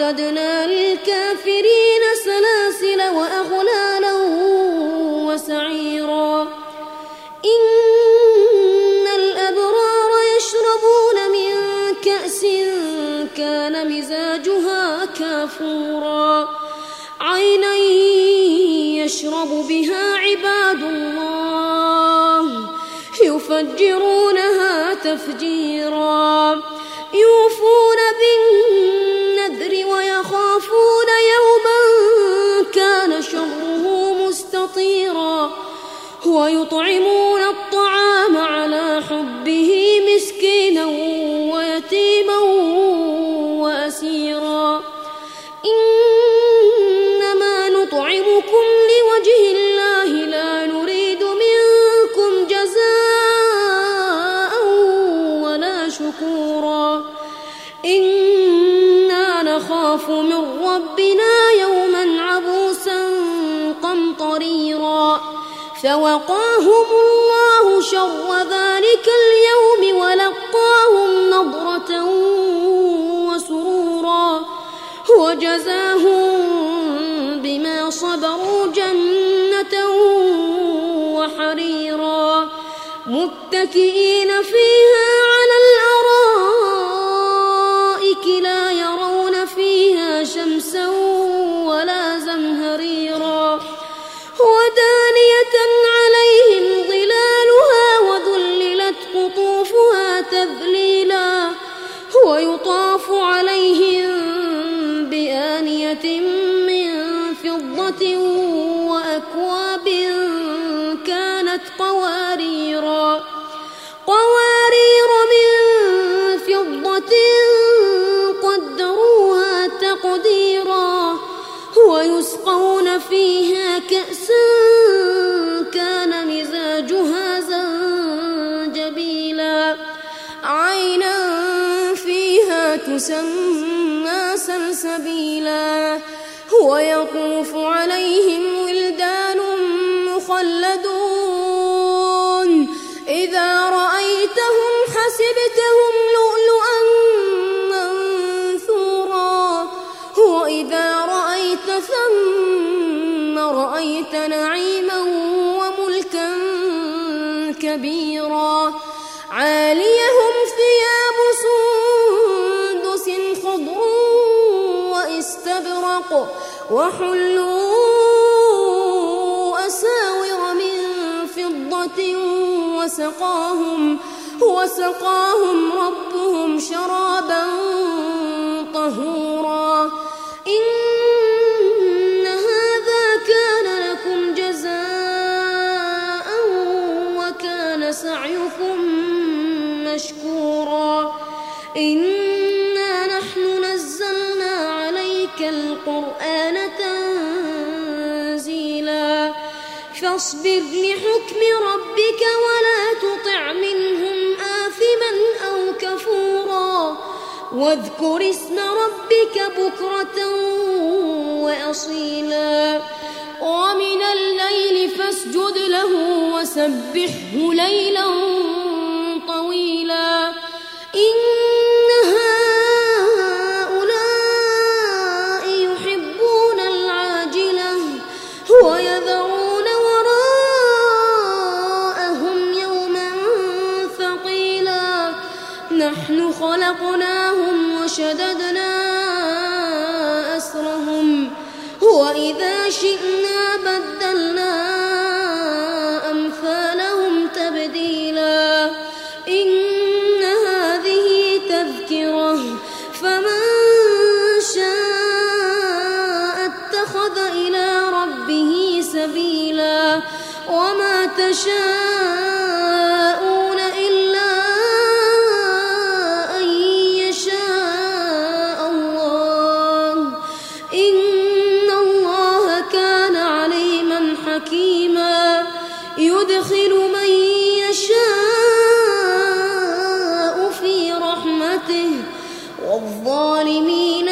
وأعتدنا للكافرين سلاسل وأغلالا وسعيرا إن الأبرار يشربون من كأس كان مزاجها كافورا عينا يشرب بها عباد الله يفجرونها تفجيرا يوفون بالنذر ويخافون يوما كان شره مستطيرا ويطعمون الطعام على حبه مسكينا ويتيما وأسيرا إنما نطعمكم لوجه الله لا نريد منكم جزاء ولا شكورا إنا نخاف من ربنا يوما عبوسا قمطريرا فوقاهم الله شر ذلك اليوم ولقاهم نضرة وسرورا وجزاهم بما صبروا جنة وحريرا متكئين فيها على الأرائك لا يرون فيها شمسا ولا زمهريرا ودانية عليهم ظلالها وذللت قطوفها تذليلا ويطاف عليهم بآنية من فضة وأكواب كانت قوارير من فضة قدروها تقديرا ويسقون فيها كأسا كان مزاجها زنجبيلا عينا فيها تسمى سلسبيلا ويطوف عليهم ولدان مخلدون إذا رأيتهم حسبتهم لؤلؤا منثورا وإذا رأيت ثم رأيت نعيما وملكا كبيرا عاليهم ثياب سندس خضر واستبرق وحلوا أساور من فضة وسقاهم ربهم شرابا طهورا إن هذا كان لكم جزاء وكان سعيكم مشكورا إنا نحن نزلنا عليك القرآن تنزيلا فاصبر لحكم ربك ولا تطع منهم آثما أو كفورا واذكر اسم ربك بكرة وأصيلا ومن الليل فاسجد له وسبحه ليلا طويلا إن هؤلاء يحبون العاجلة ويذرون وراءهم يوما ثقيلا نحن خلقناهم وشددنا أسرهم وإذا شئنا بدلنا أمثالهم تبديلا إن هذه تذكرة فمن شاء اتخذ إلى ربه سبيلا وما تشاءون إلا أن يشاء الله إن الله كان عليما حكيما يدخل من يشاء في رحمته والظالمين